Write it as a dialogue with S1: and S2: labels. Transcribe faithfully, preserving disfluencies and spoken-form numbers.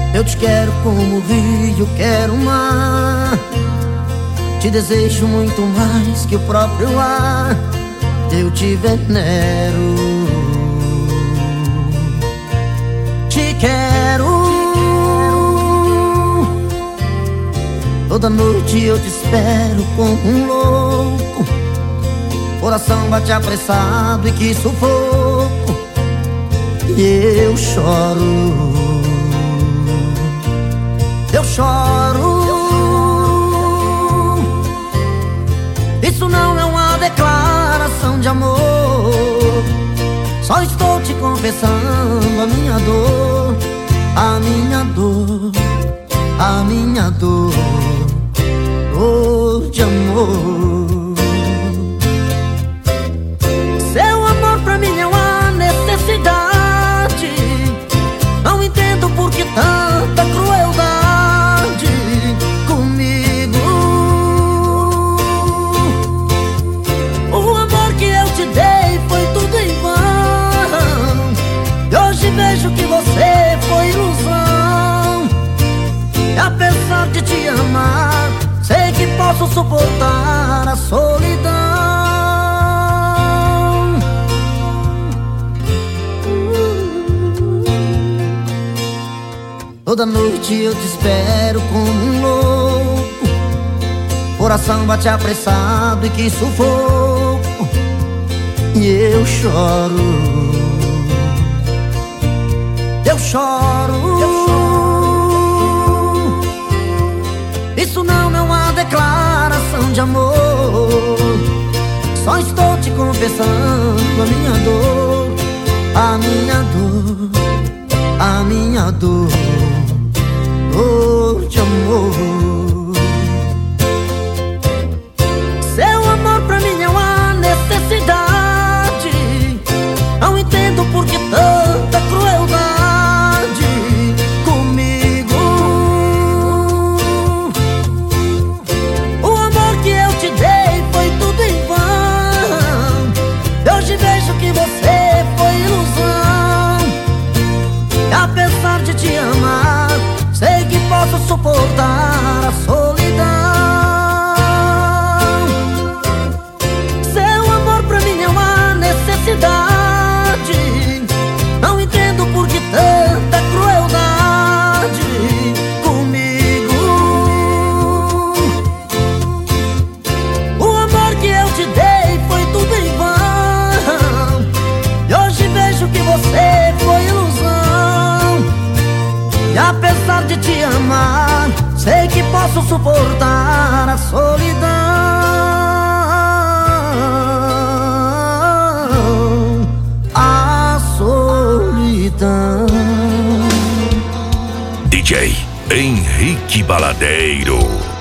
S1: Eu te quero como o rio quero o mar. Te desejo muito mais que o próprio ar. Eu te venero. Te quero. Toda noite eu te espero como um louco. Coração bate apressado e que sufoco. E eu choro. Eu choro. Isso não é uma declaração de amor. Só estou te confessando a minha dor. A minha dor. A minha dor. Dor de amor. Seu amor pra mim é uma necessidade. Não entendo por que tanta crueldade comigo. O amor que eu te dei foi tudo em vão. E hoje vejo que você foi ilusão. E apesar de te amar, sei que posso suportar a solidão. Toda noite eu te espero como um louco. Coração bate apressado e que sufoco. E eu choro. Eu choro. Eu choro. Isso não é uma declaração de amor. Só estou te confessando a minha dor. A minha dor. A minha dor. Dor de amor. Seu amor pra mim é uma necessidade. Não entendo por que tanta crueldade comigo. O amor que eu te dei foi tudo em vão. E hoje vejo que você foi ilusão. E apesar de te amar, sei que posso suportar a solidão. Seu amor pra mim é uma necessidade. Não entendo por que tanta crueldade comigo. O amor que eu te dei foi tudo em vão. E hoje vejo que você foi ilusão. E apesar de te amar, sei que posso suportar a solidão. A solidão.
S2: D J Henrique Baladeiro.